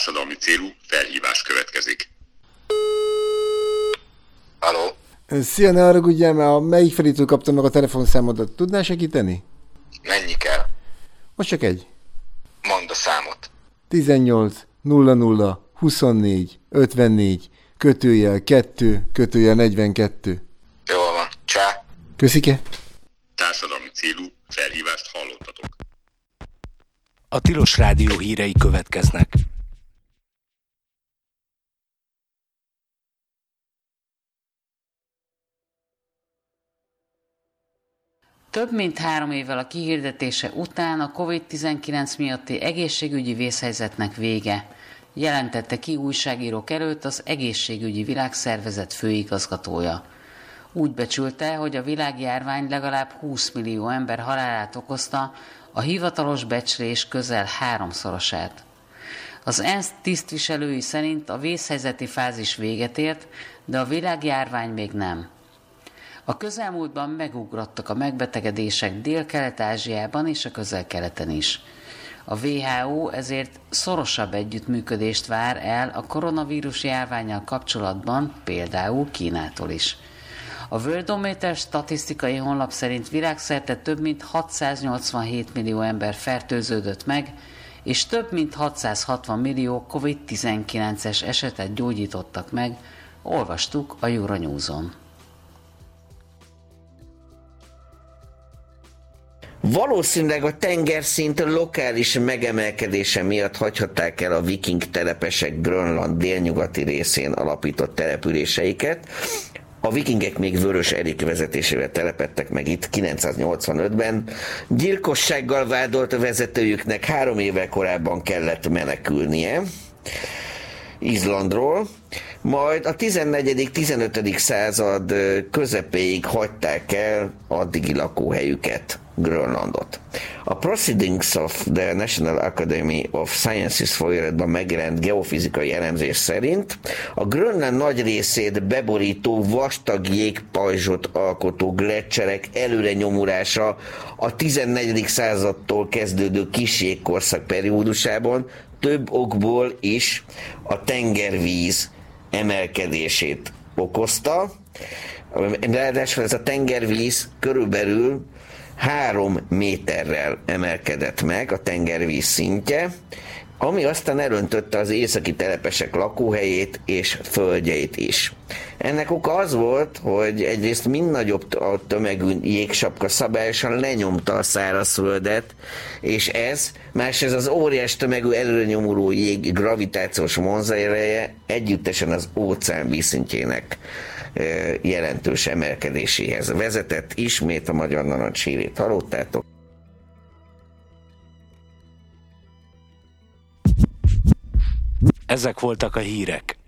Társadalmi célú felhívás következik. Halló? Szia, ne haragudjál, mert a melyik felitől kaptam meg a telefonszámodat. Tudnál segíteni? Mennyi kell? Most csak egy. Mondd a számot. 18 00 24 54 /2 /42. Jól van. Csá. Köszike. Társadalmi célú felhívást hallottatok. A Tilos Rádió hírei következnek. Több mint 3 évvel a kihirdetése után a COVID-19 miatti egészségügyi vészhelyzetnek vége, jelentette ki újságírók előtt az Egészségügyi Világszervezet főigazgatója. Úgy becsülte, hogy a világjárvány legalább 20 millió ember halálát okozta, a hivatalos becslés közel 3-szorosát. Az ENSZ tisztviselői szerint a vészhelyzeti fázis véget ért, de a világjárvány még nem. A közelmúltban megugrottak a megbetegedések Dél-Kelet-Ázsiában és a Közel-Keleten is. A WHO ezért szorosabb együttműködést vár el a koronavírus járvánnyal kapcsolatban, például Kínától is. A Worldometer statisztikai honlap szerint világszerte több mint 687 millió ember fertőződött meg, és több mint 660 millió COVID-19-es esetet gyógyítottak meg, olvastuk a Euronews-on. Valószínűleg a tengerszint lokális megemelkedése miatt hagyhatták el a viking telepesek Grönland délnyugati részén alapított településeiket. A vikingek még Vörös Erik vezetésével telepedtek meg itt 985-ben. Gyilkossággal vádolt vezetőjüknek 3 évvel korábban kellett menekülnie Izlandról, majd a 14.-15. század közepéig hagyták el addigi lakóhelyüket, Grönlandot. A Proceedings of the National Academy of Sciences folyóiratban megjelent geofizikai elemzés szerint a Grönland nagy részét beborító vastag jégpajzsot alkotó gleccserek előrenyomulása a 14. századtól kezdődő kis jégkorszak periódusában több okból is a tengervíz emelkedését okozta. Ráadásul ez a tengervíz körülbelül 3 méterrel emelkedett meg a tengervíz szintje, ami aztán elöntötte az északi telepesek lakóhelyét és földjeit is. Ennek oka az volt, hogy egyrészt mind nagyobb a tömegű jégsapka szabályosan lenyomta a szárazföldet, és másrészt az óriás tömegű előrenyomuló jég gravitációs vonzaereje együttesen az óceán vízszintjének jelentős emelkedéséhez vezetett. Ismét a magyar narancs hírét hallottátok. Ezek voltak a hírek.